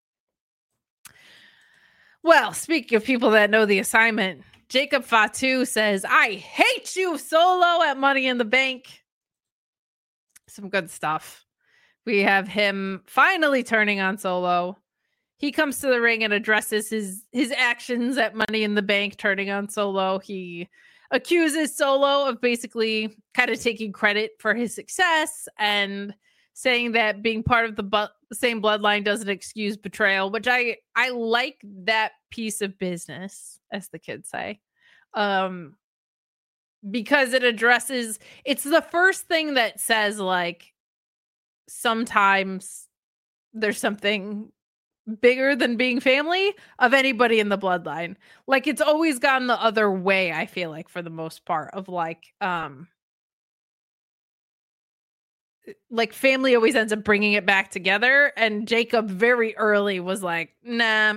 Well, speaking of people that know the assignment, Jacob Fatu says, I hate you, Solo, at Money in the Bank. Some good stuff. We have him finally turning on Solo. He comes to the ring and addresses his, his actions at Money in the Bank, turning on Solo. He accuses Solo of basically kind of taking credit for his success and saying that being part of the bu- same bloodline doesn't excuse betrayal, which I, I like that piece of business, as the kids say. Um, because it addresses, it's the first thing that says, like, sometimes there's something bigger than being family of anybody in the bloodline. Like, it's always gone the other way, I feel like, for the most part, of like, um, like family always ends up bringing it back together. And Jacob very early was like, nah.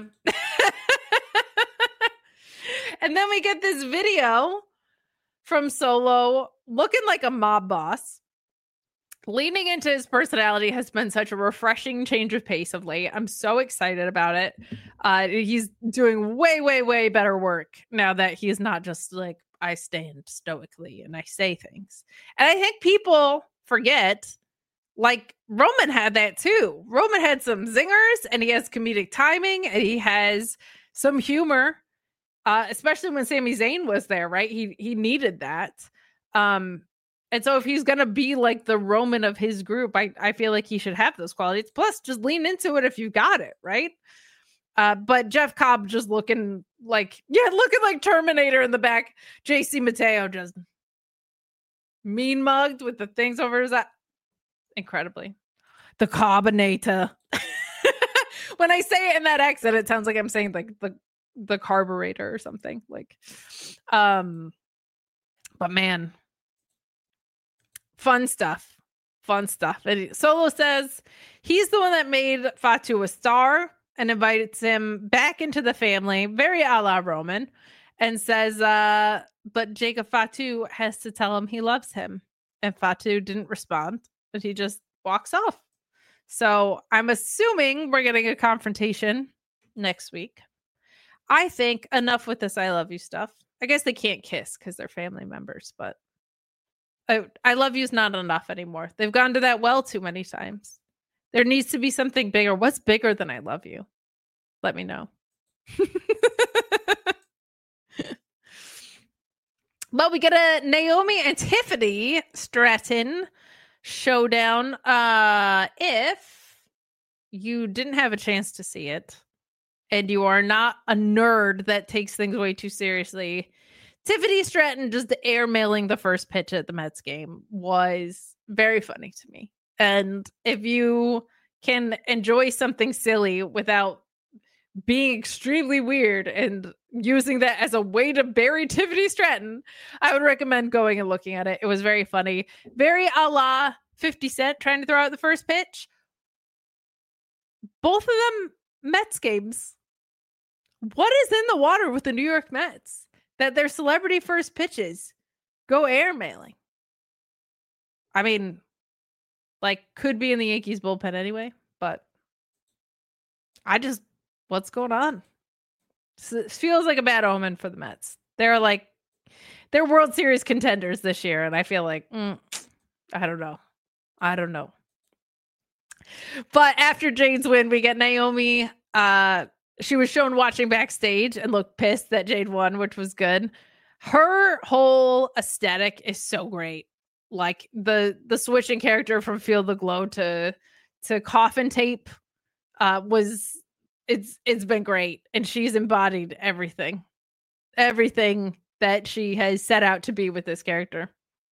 And then we get this video from Solo looking like a mob boss. Leaning into his personality has been such a refreshing change of pace of late. I'm so excited about it. Uh, he's doing way, way, way better work now that he's not just like, I stand stoically and I say things. And I think people forget, like Roman had that too. Roman had some zingers and he has comedic timing and he has some humor. Uh, especially when Sami Zayn was there, right? He he needed that. Um, and so if he's gonna be like the Roman of his group, I, I feel like he should have those qualities. Plus, just lean into it if you got it, right? Uh, but Jeff Cobb just looking like, yeah, looking like Terminator in the back. J C Mateo just mean mugged with the things over his eye. Incredibly. The Cobbinator. When I say it in that accent, it sounds like I'm saying like the the carburetor or something like um but man, fun stuff fun stuff and Solo says he's the one that made Fatu a star and invites him back into the family, very a la Roman, and says uh but Jacob Fatu has to tell him he loves him, and Fatu didn't respond and he just walks off. So I'm assuming we're getting a confrontation next week. I think enough with this I love you stuff. I guess they can't kiss because they're family members, but I, I love you's not enough anymore. They've gone to that well too many times. There needs to be something bigger. What's bigger than I love you? Let me know. But we get a Naomi and Tiffany Stratton showdown. Uh, if you didn't have a chance to see it, and you are not a nerd that takes things way too seriously, Tiffany Stratton just airmailing the first pitch at the Mets game was very funny to me. And if you can enjoy something silly without being extremely weird and using that as a way to bury Tiffany Stratton, I would recommend going and looking at it. It was very funny. Very a la fifty Cent trying to throw out the first pitch. Both of them Mets games. What is in the water with the New York Mets that their celebrity first pitches go airmailing? I mean, like, could be in the Yankees bullpen anyway, but I just, what's going on? It feels like a bad omen for the Mets. They're like, they're World Series contenders this year, and I feel like, mm, I don't know. I don't know. But after Jade's win, we get Naomi. Uh, she was shown watching backstage and looked pissed that Jade won, which was good. Her whole aesthetic is so great. Like the the switching character from Feel the Glow to to Coffin Tape uh, was it's it's been great, and she's embodied everything, everything that she has set out to be with this character.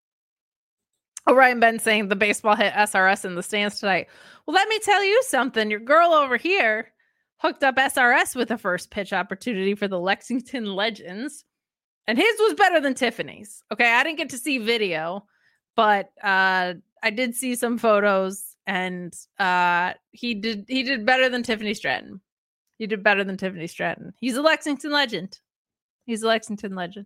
Orion Ben saying the baseball hit S R S in the stands tonight. Well, let me tell you something. Your girl over here hooked up S R S with a first pitch opportunity for the Lexington Legends, and his was better than Tiffany's. Okay, I didn't get to see video, but uh, I did see some photos, and uh, he did he did better than Tiffany Stratton. He did better than Tiffany Stratton. He's a Lexington legend. He's a Lexington legend.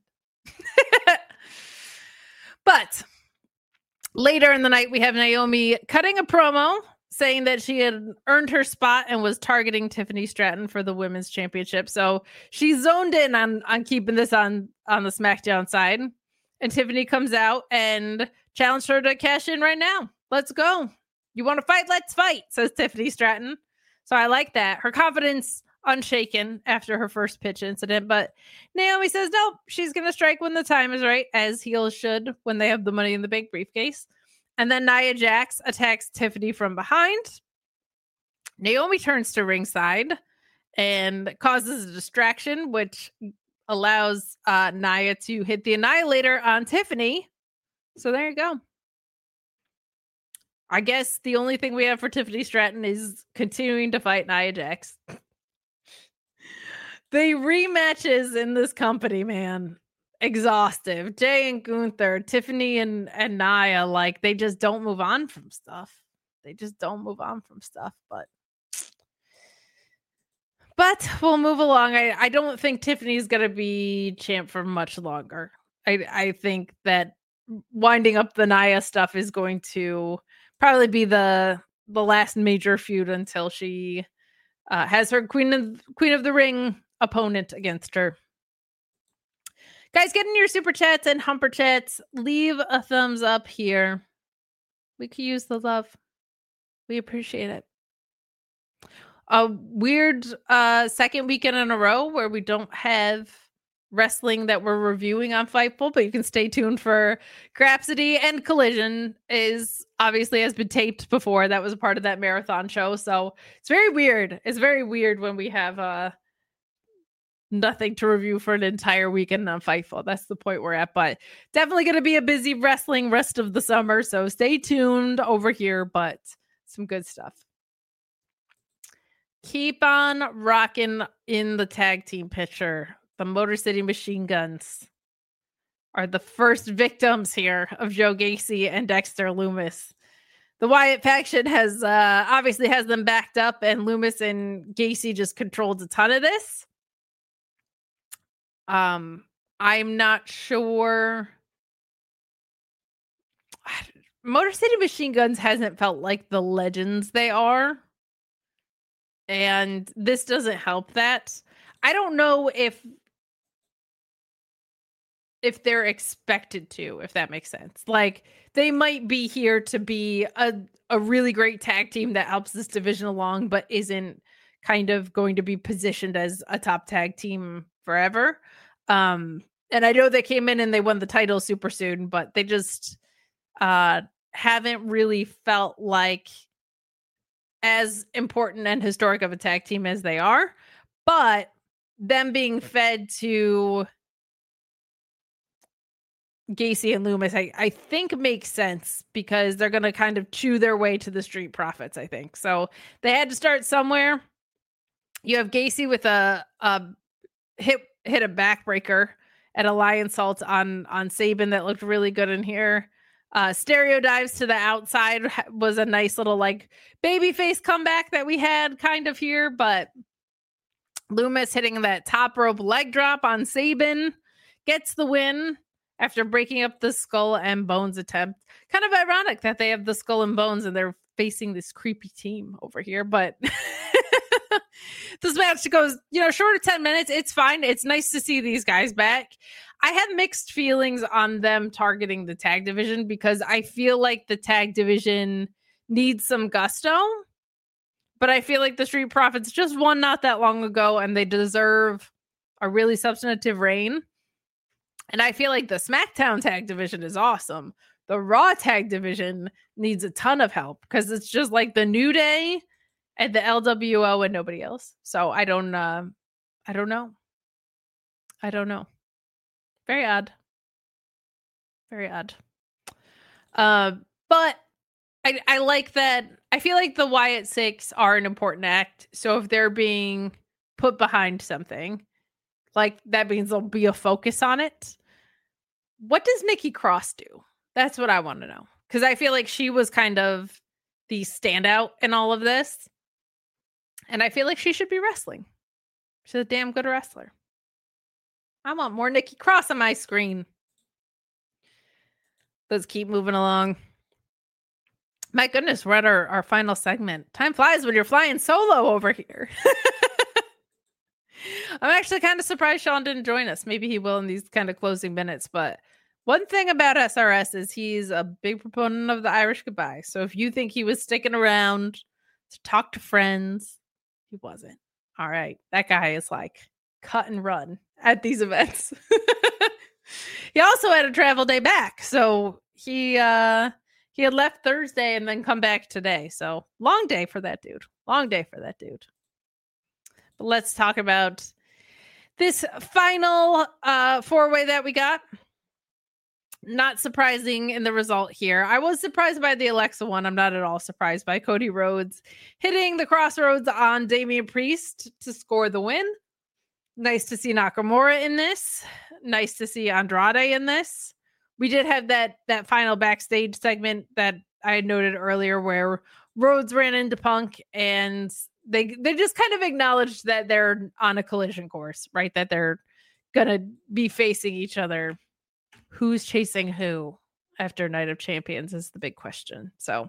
But later in the night, we have Naomi cutting a promo saying that she had earned her spot and was targeting Tiffany Stratton for the women's championship. So she zoned in on, on keeping this on, on the SmackDown side. And Tiffany comes out and challenged her to cash in right now. Let's go. You want to fight? Let's fight, says Tiffany Stratton. So I like that. Her confidence unshaken after her first pitch incident. But Naomi says, nope, she's going to strike when the time is right, as heels should when they have the Money in the Bank briefcase. And then Nia Jax attacks Tiffany from behind. Naomi turns to ringside and causes a distraction, which allows uh, Nia to hit the Annihilator on Tiffany. So there you go. I guess the only thing we have for Tiffany Stratton is continuing to fight Nia Jax. The rematches in this company, man. exhaustive. Jay and Gunther, Tiffany and, and Nia, like they just don't move on from stuff. They just don't move on from stuff, but but we'll move along. I, I don't think Tiffany's gonna be champ for much longer. I I think that winding up the Nia stuff is going to probably be the the last major feud until she uh, has her Queen of Queen of the Ring opponent against her. Guys, get in your super chats and humper chats. Leave a thumbs up here. We could use the love. We appreciate it. A weird uh, second weekend in a row where we don't have wrestling that we're reviewing on Fightful, but you can stay tuned for Grapsody, and Collision is obviously has been taped before. That was a part of that marathon show. So it's very weird. It's very weird when we have uh, nothing to review for an entire weekend on Fightful. That's the point we're at, but definitely going to be a busy wrestling rest of the summer. So stay tuned over here, but some good stuff. Keep on rocking in the tag team picture. The Motor City Machine Guns are the first victims here of Joe Gacy and Dexter Lumis. The Wyatt faction has uh, obviously has them backed up, and Lumis and Gacy just controlled a ton of this. Um, I'm not sure. Motor City Machine Guns hasn't felt like the legends they are. And this doesn't help that. I don't know if if they're expected to, if that makes sense. Like, they might be here to be a, a really great tag team that helps this division along, but isn't kind of going to be positioned as a top tag team forever. Um, and I know they came in and they won the title super soon, but they just uh, haven't really felt like as important and historic of a tag team as they are. But them being fed to Gacy and Lumis, I, I think makes sense because they're going to kind of chew their way to the Street Profits, I think. So they had to start somewhere. You have Gacy with a, a hit hit a backbreaker at Alliance Salt on, on Sabin that looked really good in here. Uh, stereo dives to the outside was a nice little like babyface comeback that we had kind of here, but Lumis hitting that top rope leg drop on Sabin gets the win after breaking up the Skull and Bones attempt. Kind of ironic that they have the Skull and Bones and they're facing this creepy team over here, but this match goes, you know, short of ten minutes. It's fine. It's nice to see these guys back. I have mixed feelings on them targeting the tag division because I feel like the tag division needs some gusto, but I feel like the Street Profits just won not that long ago and they deserve a really substantive reign. And I feel like the SmackDown tag division is awesome. The Raw tag division needs a ton of help because it's just like the New Day and the L W O and nobody else. So I don't, uh, I don't know. I don't know. Very odd. Very odd. Uh, but I, I like that. I feel like the Wyatt Six are an important act. So if they're being put behind something, like that means there'll be a focus on it. What does Nikki Cross do? That's what I want to know. Because I feel like she was kind of the standout in all of this. And I feel like she should be wrestling. She's a damn good wrestler. I want more Nikki Cross on my screen. Let's keep moving along. My goodness, we're at our, our final segment. Time flies when you're flying solo over here. I'm actually kind of surprised Sean didn't join us. Maybe he will in these kind of closing minutes. But one thing about S R S is he's a big proponent of the Irish goodbye. So if you think he was sticking around to talk to friends, he wasn't. All right. That guy is like cut and run at these events. He also had a travel day back. So he uh he had left Thursday and then come back today. So long day for that dude. Long day for that dude. But let's talk about this final uh four-way that we got. Not surprising in the result here. I was surprised by the Alexa one. I'm not at all surprised by Cody Rhodes hitting the crossroads on Damian Priest to score the win. Nice to see Nakamura in this. Nice to see Andrade in this. We did have that that final backstage segment that I had noted earlier where Rhodes ran into Punk and they they just kind of acknowledged that they're on a collision course, right? That they're gonna be facing each other. Who's chasing who after Night of Champions is the big question. So,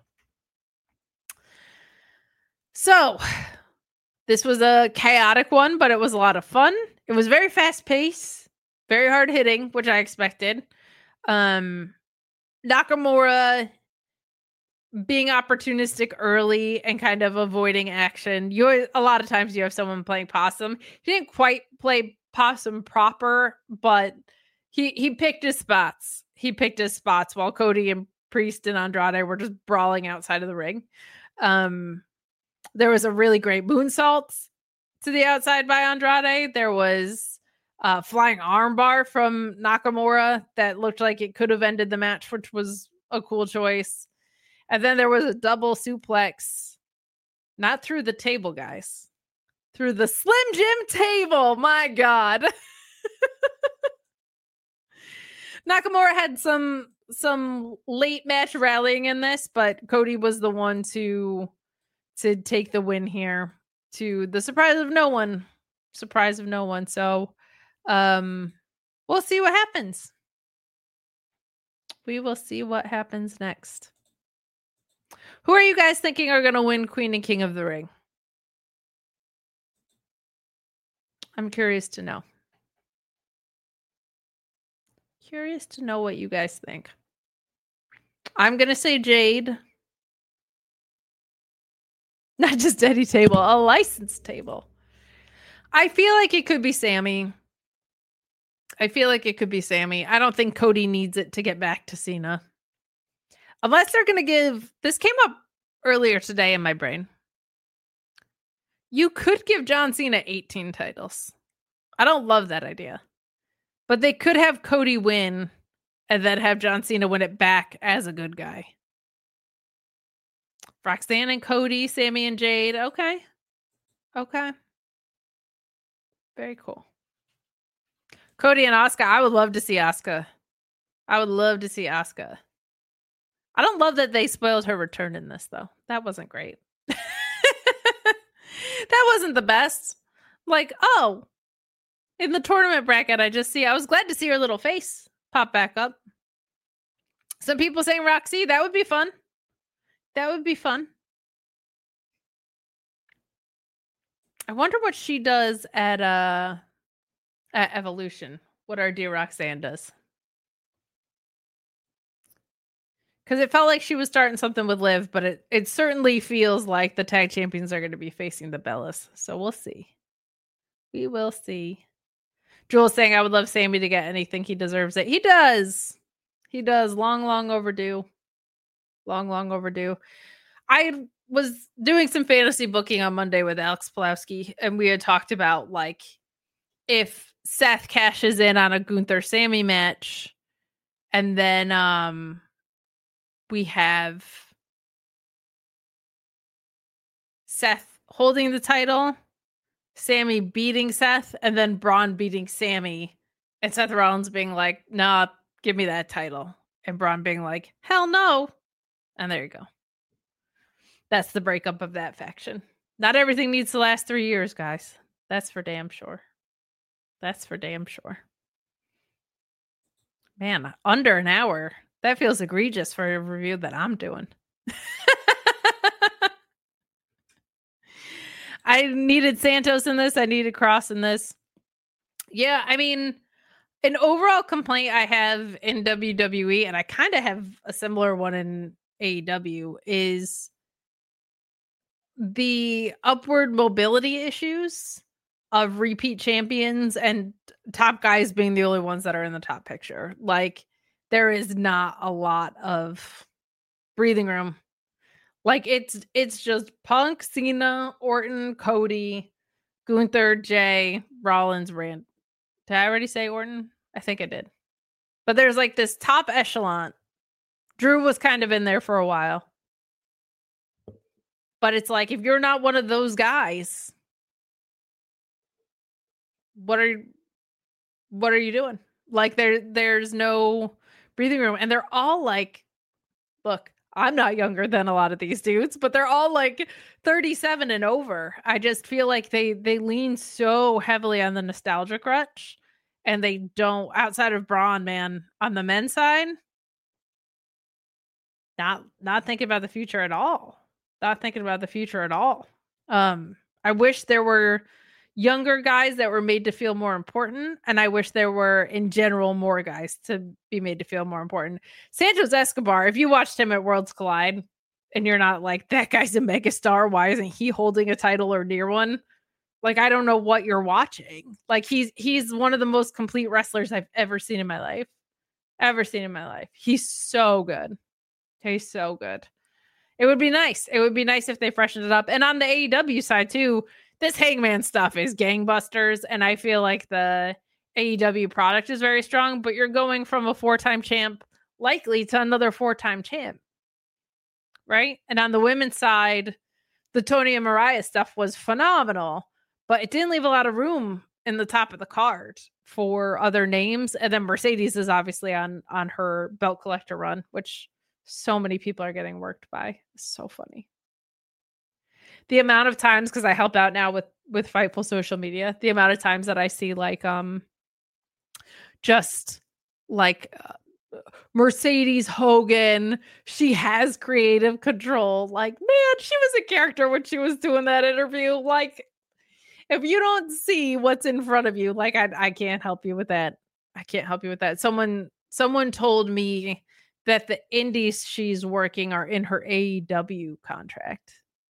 so this was a chaotic one, but it was a lot of fun. It was very fast paced, very hard hitting, which I expected. Um, Nakamura being opportunistic early and kind of avoiding action. You a lot of times you have someone playing possum. He didn't quite play possum proper, but he he picked his spots. He picked his spots while Cody and Priest and Andrade were just brawling outside of the ring. Um, there was a really great moonsault to the outside by Andrade. There was a flying armbar from Nakamura that looked like it could have ended the match, which was a cool choice. And then there was a double suplex, not through the table, guys, through the Slim Jim table. My God. Nakamura had some some late match rallying in this, but Cody was the one to to take the win here, to the surprise of no one. Surprise of no one. So um we'll see what happens. We will see what happens next. Who are you guys thinking are going to win Queen and King of the Ring? I'm curious to know. Curious to know what you guys think. I'm going to say Jade. Not just any table, a licensed table. I feel like it could be Sammy. I feel like it could be Sammy. I don't think Cody needs it to get back to Cena. Unless they're going to give... This came up earlier today in my brain. You could give John Cena eighteen titles. I don't love that idea. But they could have Cody win and then have John Cena win it back as a good guy. Roxanne and Cody, Sammy and Jade. Okay. Okay. Very cool. Cody and Asuka. I would love to see Asuka. I would love to see Asuka. I don't love that they spoiled her return in this, though. That wasn't great. That wasn't the best. Like, oh, in the tournament bracket, I just see, I was glad to see her little face pop back up. Some people saying Roxy, that would be fun. That would be fun. I wonder what she does at uh at Evolution. What our dear Roxanne does. Because it felt like she was starting something with Liv, but it, it certainly feels like the tag champions are going to be facing the Bellas. So we'll see. We will see. Joel's saying, I would love Sammy to get anything. He deserves it. He does. He does. Long, long overdue. Long, long overdue. I was doing some fantasy booking on Monday with Alex Pulowski, and we had talked about, like, if Seth cashes in on a Gunther Sammy match, and then um, we have Seth holding the title, Sammy beating Seth, and then Braun beating Sammy, and Seth Rollins being like, nah, give me that title. And Braun being like, hell no. And there you go. That's the breakup of that faction. Not everything needs to last three years, guys. That's for damn sure. That's for damn sure. Man, under an hour. That feels egregious for a review that I'm doing. I needed Santos in this. I needed Cross in this. Yeah, I mean, an overall complaint I have in W W E, and I kind of have a similar one in A E W, is the upward mobility issues of repeat champions and top guys being the only ones that are in the top picture. Like, there is not a lot of breathing room. Like, it's it's just Punk, Cena, Orton, Cody, Gunther, Jay, Rollins, Rand. Did I already say Orton? I think I did. But there's like this top echelon. Drew was kind of in there for a while. But it's like, if you're not one of those guys, what are what are you doing? Like there there's no breathing room, and they're all like, look, I'm not younger than a lot of these dudes, but they're all like thirty-seven and over. I just feel like they they lean so heavily on the nostalgia crutch, and they don't, outside of Braun, man, on the men's side, not not thinking about the future at all. Not thinking about the future at all. Um, I wish there were younger guys that were made to feel more important, and I wish there were, in general, more guys to be made to feel more important. Santos Escobar, if you watched him at Worlds Collide, and you're not like, that guy's a megastar, why isn't he holding a title or near one? Like, I don't know what you're watching. Like, he's he's one of the most complete wrestlers I've ever seen in my life. Ever seen in my life. He's so good. He's so good. It would be nice. It would be nice if they freshened it up. And on the A E W side, too, this Hangman stuff is gangbusters, and I feel like the A E W product is very strong, but you're going from a four-time champ likely to another four-time champ, right? And on the women's side, the Tony and Mariah stuff was phenomenal, but it didn't leave a lot of room in the top of the card for other names. And then Mercedes is obviously on on her belt collector run, which so many people are getting worked by. It's so funny. The amount of times, because I help out now with with Fightful social media, the amount of times that I see like um just like uh, Mercedes Hogan, she has creative control. Like, man, she was a character when she was doing that interview. Like, if you don't see what's in front of you, like I I can't help you with that. I can't help you with that. Someone someone told me that the indies she's working are in her A E W contract.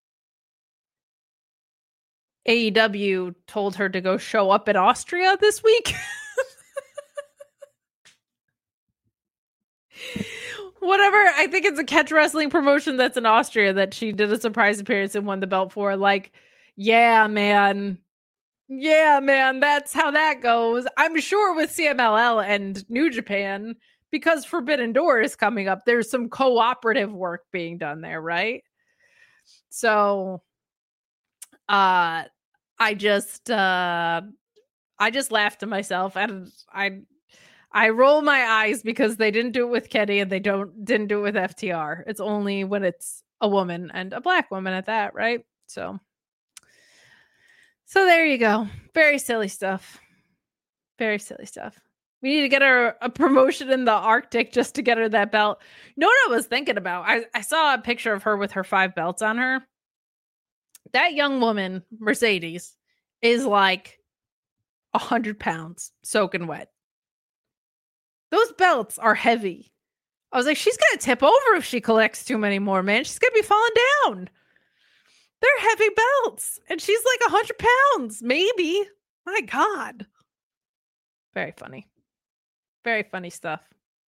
A E W told her to go show up in Austria this week. Whatever. I think it's a catch wrestling promotion that's in Austria that she did a surprise appearance and won the belt for. Like, yeah, man. Yeah, man. That's how that goes. I'm sure with C M L L and New Japan, because Forbidden Door is coming up, there's some cooperative work being done there, right? So, uh, I just, uh, I just laughed to myself, and I, I roll my eyes because they didn't do it with Kenny, and they don't didn't do it with F T R. It's only when it's a woman, and a black woman at that, right? So, so there you go. Very silly stuff. Very silly stuff. We need to get her a promotion in the Arctic just to get her that belt. You know what I was thinking about? I, I saw a picture of her with her five belts on her. That young woman, Mercedes, is like one hundred pounds soaking wet. Those belts are heavy. I was like, she's going to tip over if she collects too many more, man. She's going to be falling down. They're heavy belts. And she's like one hundred pounds, maybe. My God. Very funny. Very funny stuff.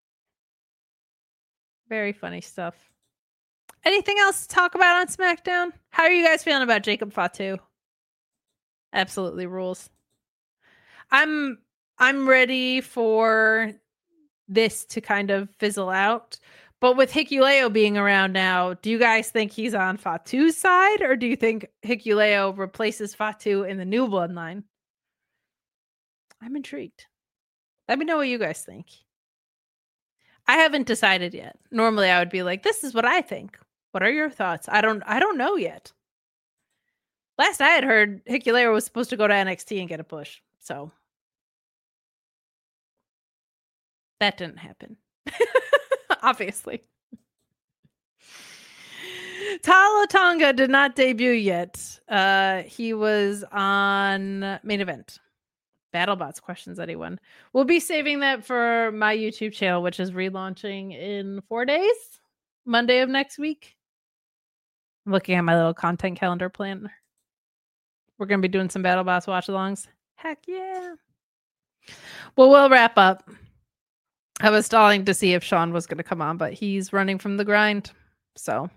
Very funny stuff. Anything else to talk about on SmackDown? How are you guys feeling about Jacob Fatu? Absolutely rules. I'm I'm ready for this to kind of fizzle out. But with Hikuleo being around now, do you guys think he's on Fatu's side, or do you think Hikuleo replaces Fatu in the new bloodline? I'm intrigued. Let me know what you guys think. I haven't decided yet. Normally I would be like, this is what I think. What are your thoughts? I don't I don't know yet. Last I had heard, Hikuleo was supposed to go to N X T and get a push. So that didn't happen. Obviously. Tala Tonga did not debut yet. Uh, he was on Main Event. BattleBots questions, anyone? We'll be saving that for my YouTube channel, which is relaunching in four days. Monday of next week. I'm looking at my little content calendar plan. We're going to be doing some BattleBots watch-alongs. Heck yeah. Well, we'll wrap up. I was stalling to see if Sean was going to come on, but he's running from the grind. So.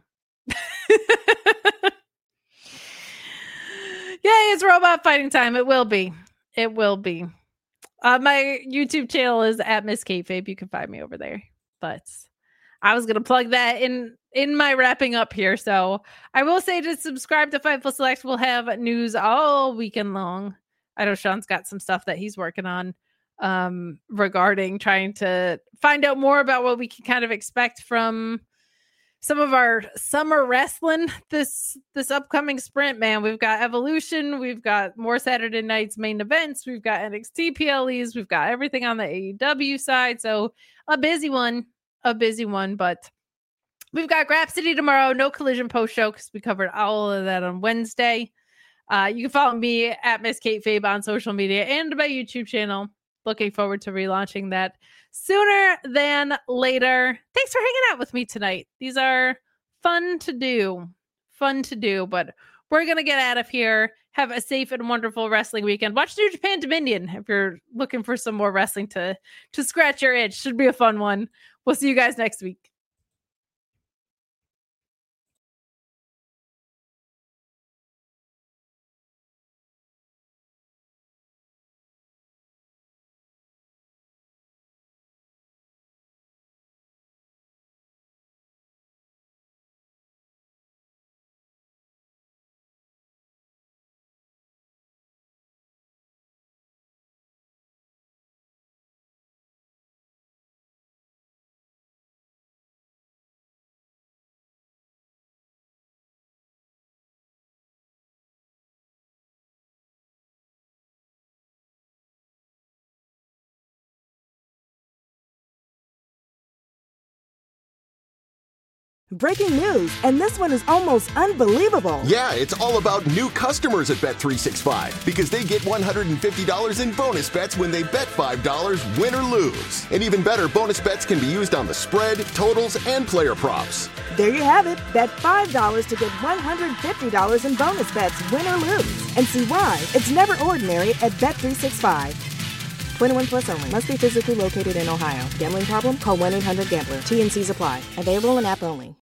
Yay, it's robot fighting time. It will be. It will be. Uh, my YouTube channel is at Miss Kayfabe. You can find me over there. But I was going to plug that in in my wrapping up here. So I will say to subscribe to Fightful Select. We'll have news all weekend long. I know Sean's got some stuff that he's working on um, regarding trying to find out more about what we can kind of expect from some of our summer wrestling this this upcoming sprint. Man, we've got Evolution, we've got more Saturday nights main events, we've got N X T P L Es, we've got everything on the A E W side. So a busy one, a busy one, but we've got Grapsity tomorrow, no Collision post show because we covered all of that on Wednesday. Uh, you can follow me at Miss Kate Fabe on social media and my YouTube channel. Looking forward to relaunching that sooner than later. Thanks for hanging out with me tonight. These are fun to do, fun to do, but we're going to get out of here. Have a safe and wonderful wrestling weekend. Watch New Japan Dominion if you're looking for some more wrestling to, to scratch your itch. Should be a fun one. We'll see you guys next week. Breaking news, and this one is almost unbelievable. Yeah, it's all about new customers at Bet three sixty-five because they get one hundred fifty dollars in bonus bets when they bet five dollars, win or lose. And even better, bonus bets can be used on the spread, totals, and player props. There you have it. Bet five dollars to get one hundred fifty dollars in bonus bets, win or lose. And see why it's never ordinary at Bet three sixty-five. twenty-one plus only. Must be physically located in Ohio. Gambling problem? Call one eight hundred gambler. T N Cs apply. Available in app only.